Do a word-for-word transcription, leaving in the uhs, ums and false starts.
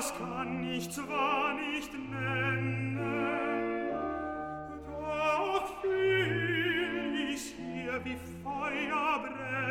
das kann ich zwar nicht nennen, doch fühl ich hier wie Feuer brennt.